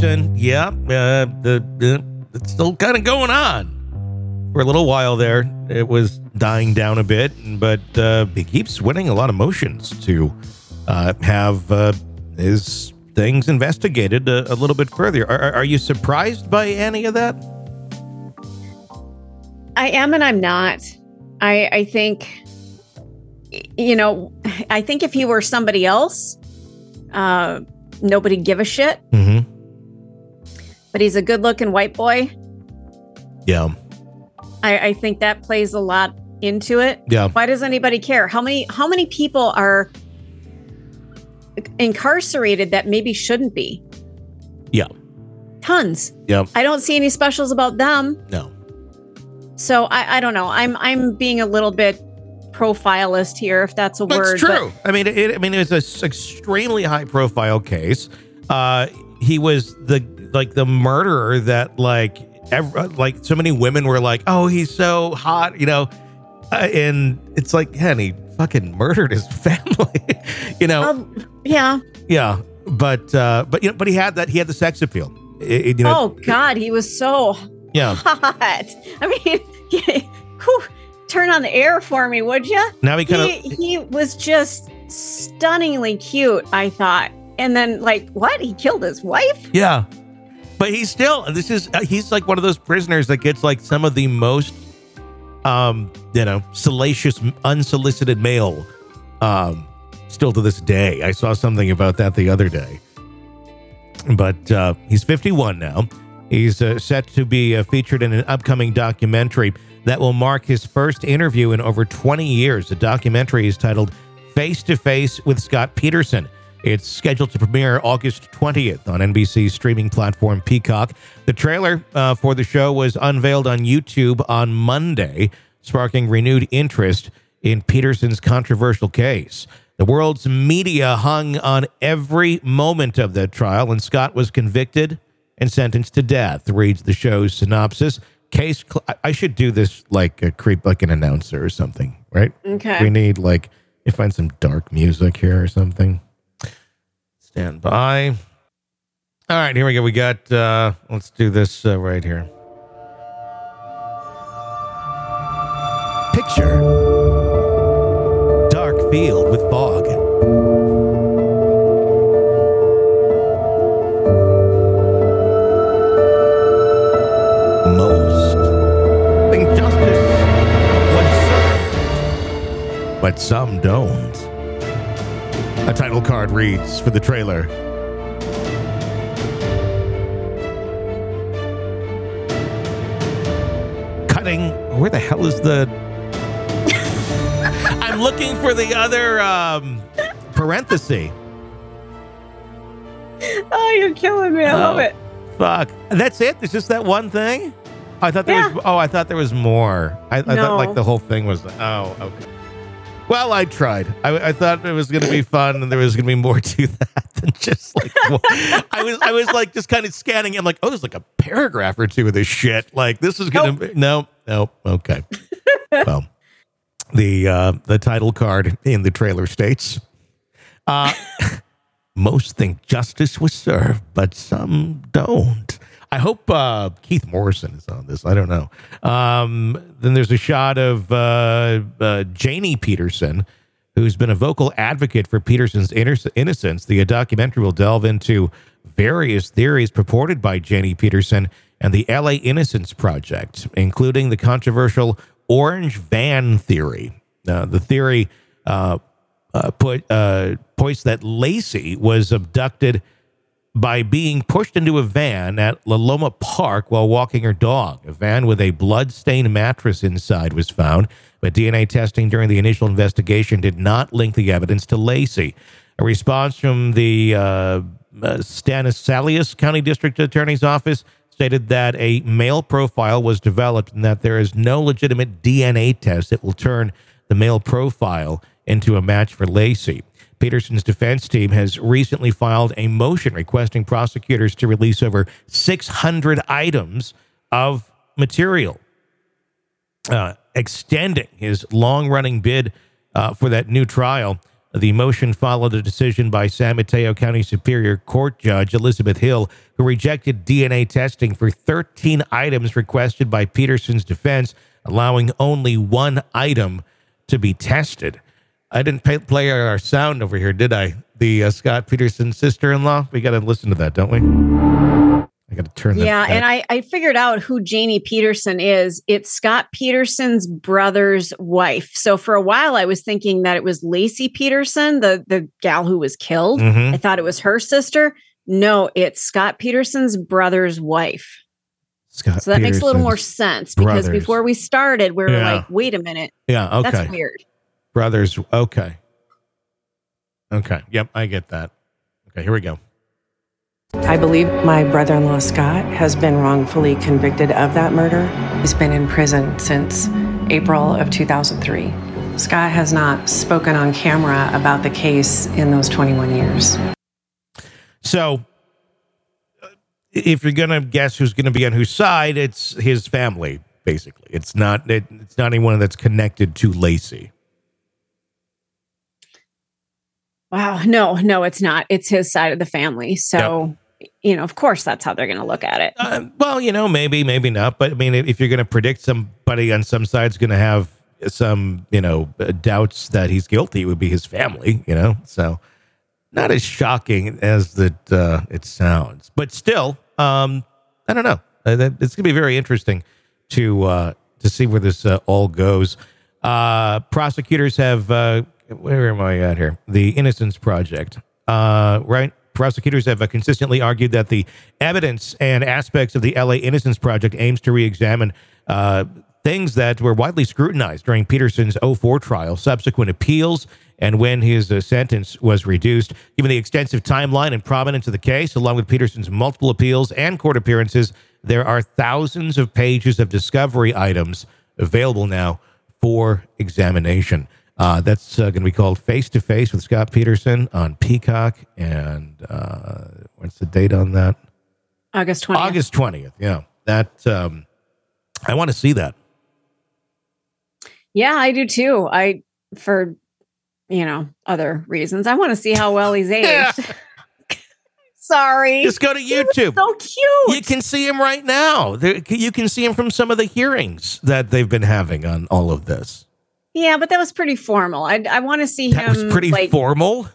Peterson, it's still kind of going on. For a little while there, it was dying down a bit, but he keeps winning a lot of motions to have his things investigated a little bit further. Are you surprised by any of that? I am and I'm not. I think, I think if he were somebody else, nobody'd give a shit. Mm-hmm. But he's a good-looking white boy. Yeah. I think that plays a lot into it. Yeah. Why does anybody care? How many people are incarcerated that maybe shouldn't be? Yeah. Tons. Yeah. I don't see any specials about them. No. So I don't know. I'm being a little bit profilist here, if that's a word. That's true. But it was an extremely high profile case. He was the murderer that so many women were like, oh, he's so hot, and it's like, he fucking murdered his family, Yeah. Yeah. But he had the sex appeal. Oh God, he was so hot. I mean, turn on the air for me, would you? Now he was just stunningly cute, I thought. And then what? He killed his wife? Yeah. But he's like one of those prisoners that gets some of the most, salacious, unsolicited mail, still to this day. I saw something about that the other day. But he's 51 now. He's set to be featured in an upcoming documentary that will mark his first interview in over 20 years. The documentary is titled Face to Face with Scott Peterson. It's scheduled to premiere August 20th on NBC's streaming platform Peacock. The trailer for the show was unveiled on YouTube on Monday, sparking renewed interest in Peterson's controversial case. The world's media hung on every moment of the trial, and Scott was convicted and sentenced to death, reads the show's synopsis. I should do this like an announcer or something, right? Okay. We need you find some dark music here or something. Stand by. All right, here we go. We got, let's do this right here. Picture dark field with fog. Most think justice was served, but some don't. A title card reads for the trailer. Cutting. Where the hell is the... I'm looking for the other parenthesis. Oh, you're killing me. I love it. Fuck. That's it? There's just that one thing? I thought there was... Oh, I thought there was more. I thought the whole thing was... Oh, okay. Well, I tried. I thought it was going to be fun, and there was going to be more to that than just I was just kind of scanning. I'm like, oh, there's a paragraph or two of this shit. This is going to be no. Okay. Well, the title card in the trailer states, most think justice was served, but some don't. I hope Keith Morrison is on this. I don't know. Then there's a shot of Janie Peterson, who's been a vocal advocate for Peterson's innocence. The documentary will delve into various theories purported by Janie Peterson and the LA Innocence Project, including the controversial orange van theory. The theory points that Lacey was abducted by being pushed into a van at La Loma Park while walking her dog. A van with a blood-stained mattress inside was found, but DNA testing during the initial investigation did not link the evidence to Lacey. A response from the Stanislaus County District Attorney's Office stated that a male profile was developed and that there is no legitimate DNA test that will turn the male profile into a match for Lacey. Peterson's defense team has recently filed a motion requesting prosecutors to release over 600 items of material, extending his long-running bid for that new trial. The motion followed a decision by San Mateo County Superior Court Judge Elizabeth Hill, who rejected DNA testing for 13 items requested by Peterson's defense, allowing only one item to be tested. I didn't play our sound over here, did I? The Scott Peterson sister-in-law? We got to listen to that, don't we? I got to turn that. Yeah, and I figured out who Janie Peterson is. It's Scott Peterson's brother's wife. So for a while, I was thinking that it was Lacey Peterson, the gal who was killed. Mm-hmm. I thought it was her sister. No, it's Scott Peterson's brother's wife. So that makes a little more sense because before we started, we were like, wait a minute. Yeah, okay. That's weird. Brothers, okay. Okay, yep, I get that. Okay, here we go. I believe my brother-in-law, Scott, has been wrongfully convicted of that murder. He's been in prison since April of 2003. Scott has not spoken on camera about the case in those 21 years. So, if you're going to guess who's going to be on whose side, it's his family, basically. It's not anyone that's connected to Lacey. Wow. No, it's not. It's his side of the family. So, of course, that's how they're going to look at it. Well, maybe not. But I mean, if you're going to predict somebody on some side's going to have some, doubts that he's guilty, it would be his family, So, not as shocking as that it sounds. But still, I don't know. It's going to be very interesting to see where this all goes. Prosecutors have... where am I at here? The Innocence Project, right? Prosecutors have consistently argued that the evidence and aspects of the LA Innocence Project aims to re-examine things that were widely scrutinized during Peterson's 2004 trial, subsequent appeals, and when his sentence was reduced. Given the extensive timeline and prominence of the case, along with Peterson's multiple appeals and court appearances, there are thousands of pages of discovery items available now for examination. That's going to be called Face to Face with Scott Peterson on Peacock. And what's the date on that? August 20th. August 20th. Yeah. That I want to see that. Yeah, I do too. For other reasons. I want to see how well he's aged. Sorry. Just go to YouTube. So cute. You can see him right now. You can see him from some of the hearings that they've been having on all of this. Yeah, but that was pretty formal. I want to see him. That was pretty formal.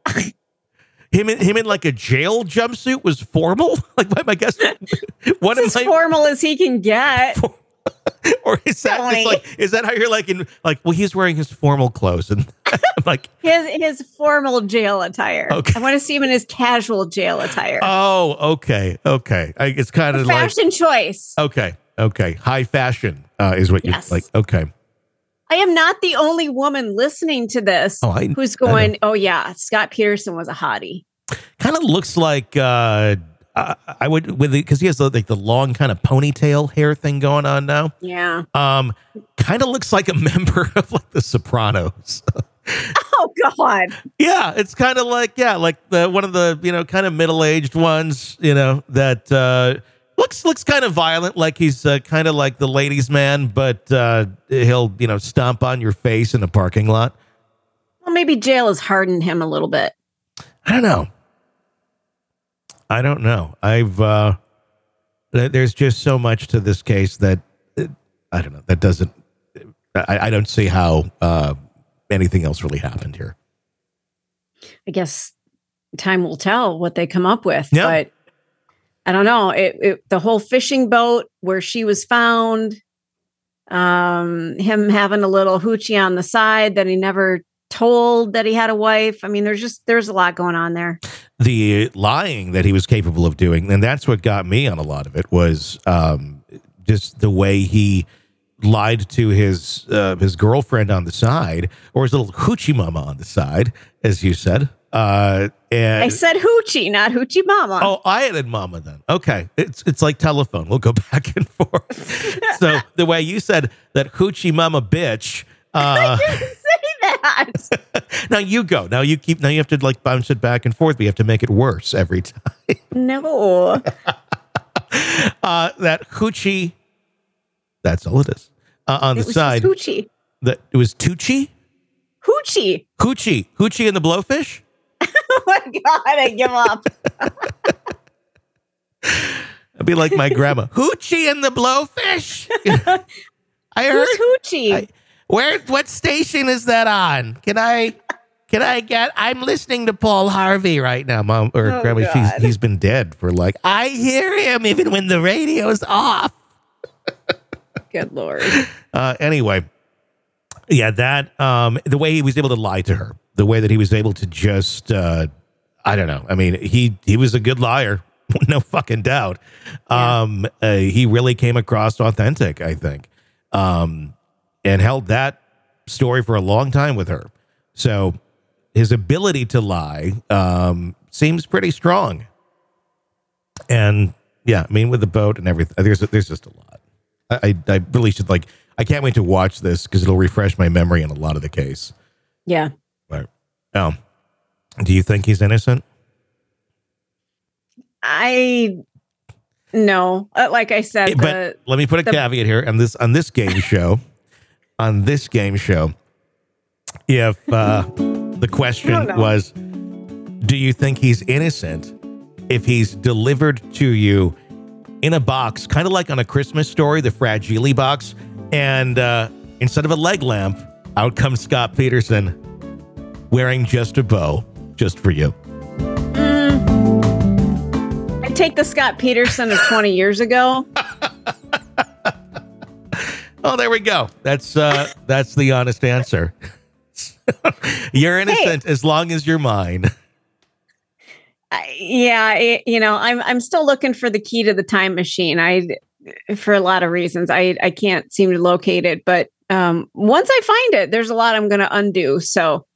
Him in like a jail jumpsuit was formal. Like, I guess what as formal as he can get. Or is that is that how you're like in like? Well, he's wearing his formal clothes and like his formal jail attire. Okay. I want to see him in his casual jail attire. Oh, okay. It's kind of like fashion choice. Okay. High fashion is what you like. Okay. I am not the only woman listening to this who's going, oh, yeah, Scott Peterson was a hottie. Kind of looks like I would because he has like the long kind of ponytail hair thing going on now. Yeah. Kind of looks like a member of like the Sopranos. Oh, God. Yeah. It's kind of like the one of the, kind of middle-aged ones, that looks kind of violent, like he's kind of like the ladies' man, but he'll, stomp on your face in the parking lot. Well, maybe jail has hardened him a little bit. I don't know. There's just so much to this case that I don't know. That doesn't. I don't see how anything else really happened here. I guess time will tell what they come up with, yeah. But. I don't know. The whole fishing boat where she was found, him having a little hoochie on the side that he never told that he had a wife. I mean, there's a lot going on there. The lying that he was capable of doing, and that's what got me on a lot of it, was just the way he lied to his girlfriend on the side, or his little hoochie mama on the side, as you said. And I said hoochie, not hoochie mama. Oh, I added mama then. Okay. It's like telephone. We'll go back and forth. So the way you said that hoochie mama bitch. I didn't say that. Now you go. Now you have to like bounce it back and forth. We have to make it worse every time. No. That hoochie. That's all it is. On the side. Hoochie. It was Tucci? Hoochie. Hoochie and the Blowfish? Oh my God, I give up. I'd be like my grandma. Hoochie and the Blowfish? I heard. Who's Hoochie? What station is that on? Can I get, I'm listening to Paul Harvey right now, Mom, or Oh, Grandma. God. He's been dead for like, I hear him even when the radio's off. Good Lord. Anyway, yeah, that, the way he was able to lie to her, the way that he was able to just, I don't know. I mean, he was a good liar. No fucking doubt. He really came across authentic, I think. And held that story for a long time with her. So his ability to lie seems pretty strong. And yeah, I mean, with the boat and everything, there's just a lot. I really should I can't wait to watch this because it'll refresh my memory in a lot of the case. Yeah. But, do you think he's innocent? No. Like I said, But let me put a caveat here on this game show. On this game show, if the question was, do you think he's innocent if he's delivered to you in a box, kind of like on A Christmas Story, the Fragile box, and instead of a leg lamp, out comes Scott Peterson wearing just a bow, just for you? I'd take the Scott Peterson of 20 years ago. Oh, there we go. That's the honest answer. You're innocent as long as you're mine. I'm still looking for the key to the time machine. For a lot of reasons, I can't seem to locate it. But once I find it, there's a lot I'm going to undo. So,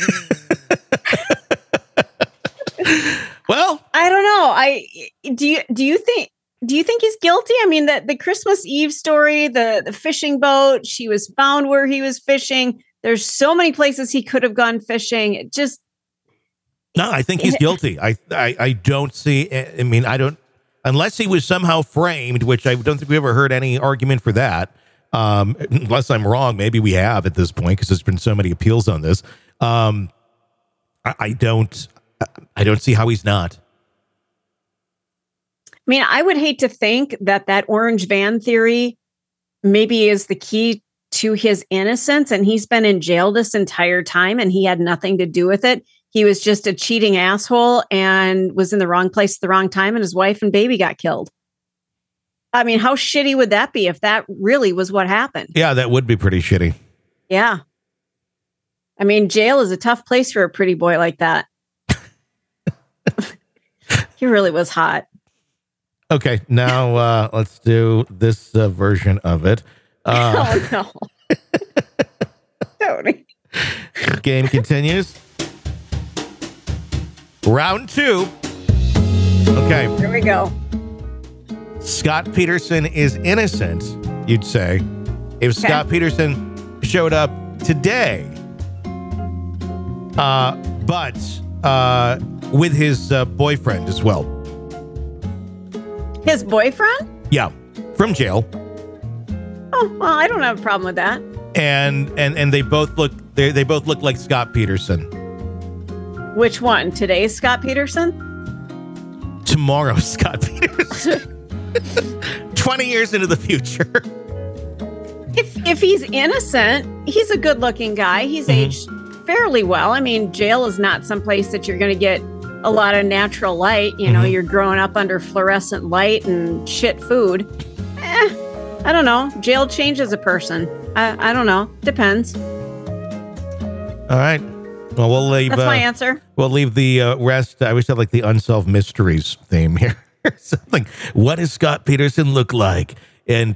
well, I don't know. Do you think he's guilty? I mean, the Christmas Eve story, the fishing boat, she was found where he was fishing. There's so many places he could have gone fishing. It just. No, I think he's guilty. I don't see, I mean, I don't, unless he was somehow framed, which I don't think we ever heard any argument for that. Unless I'm wrong, maybe we have at this point, because there's been so many appeals on this. I don't see how he's not. I mean, I would hate to think that orange van theory maybe is the key to his innocence, and he's been in jail this entire time and he had nothing to do with it. He was just a cheating asshole and was in the wrong place at the wrong time, and his wife and baby got killed. I mean, how shitty would that be if that really was what happened? Yeah, that would be pretty shitty. Yeah. I mean, jail is a tough place for a pretty boy like that. He really was hot. Okay, now let's do this version of it. Oh, no. Tony. Game continues. Round 2. Okay. Here we go. Scott Peterson is innocent, you'd say, if Scott Peterson showed up today. But with his boyfriend as well. His boyfriend? Yeah, from jail. Oh, well, I don't have a problem with that. And they both look like Scott Peterson. Which one? Today's Scott Peterson? Tomorrow's Scott Peterson. 20 years into the future. If he's innocent, he's a good-looking guy. He's aged fairly well. I mean, jail is not someplace that you're going to get a lot of natural light. You know, you're growing up under fluorescent light and shit food. I don't know. Jail changes a person. I don't know. Depends. All right. Well, we'll leave. That's my answer. We'll leave the rest. I wish I had like the Unsolved Mysteries theme here. Something. What does Scott Peterson look like in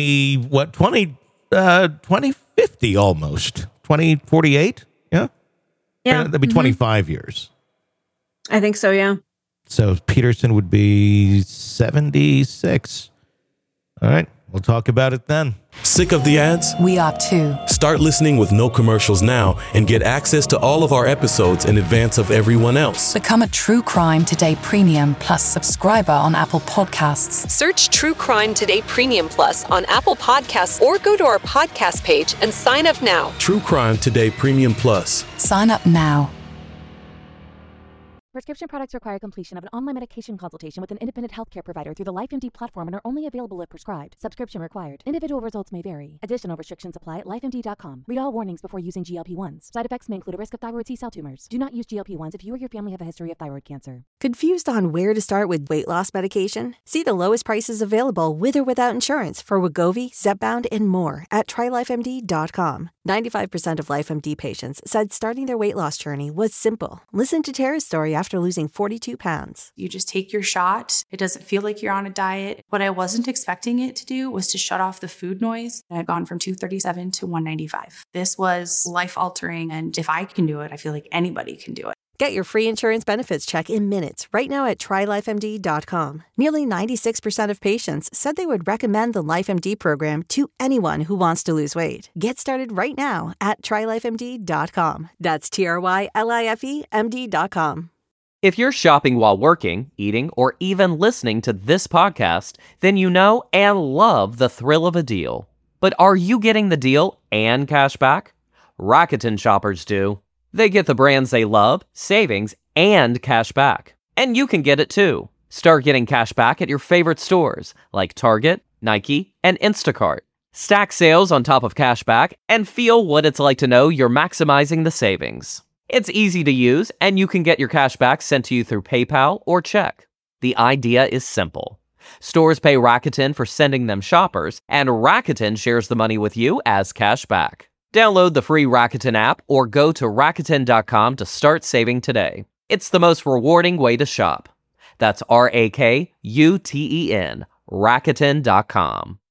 2050 almost? 2048? Yeah. Yeah. That'd be 25 years. I think so, yeah. So Peterson would be 76. All right. We'll talk about it then. Sick of the ads? We are too. Start listening with no commercials now and get access to all of our episodes in advance of everyone else. Become a True Crime Today Premium Plus subscriber on Apple Podcasts. Search True Crime Today Premium Plus on Apple Podcasts or go to our podcast page and sign up now. True Crime Today Premium Plus. Sign up now. Prescription products require completion of an online medication consultation with an independent healthcare provider through the LifeMD platform and are only available if prescribed. Subscription required. Individual results may vary. Additional restrictions apply at lifemd.com. Read all warnings before using GLP-1s. Side effects may include a risk of thyroid C-cell tumors. Do not use GLP-1s if you or your family have a history of thyroid cancer. Confused on where to start with weight loss medication? See the lowest prices available with or without insurance for Wegovy, Zepbound, and more at TryLifeMD.com. 95% of LifeMD patients said starting their weight loss journey was simple. Listen to Tara's story after losing 42 pounds. You just take your shot. It doesn't feel like you're on a diet. What I wasn't expecting it to do was to shut off the food noise. I've gone from 237 to 195. This was life-altering, and if I can do it, I feel like anybody can do it. Get your free insurance benefits check in minutes right now at TryLifeMD.com. Nearly 96% of patients said they would recommend the LifeMD program to anyone who wants to lose weight. Get started right now at TryLifeMD.com. That's TryLifeMD.com. If you're shopping while working, eating, or even listening to this podcast, then you know and love the thrill of a deal. But are you getting the deal and cash back? Rakuten shoppers do. They get the brands they love, savings, and cash back. And you can get it too. Start getting cash back at your favorite stores like Target, Nike, and Instacart. Stack sales on top of cash back and feel what it's like to know you're maximizing the savings. It's easy to use, and you can get your cash back sent to you through PayPal or check. The idea is simple. Stores pay Rakuten for sending them shoppers, and Rakuten shares the money with you as cash back. Download the free Rakuten app or go to Rakuten.com to start saving today. It's the most rewarding way to shop. That's Rakuten, Rakuten.com.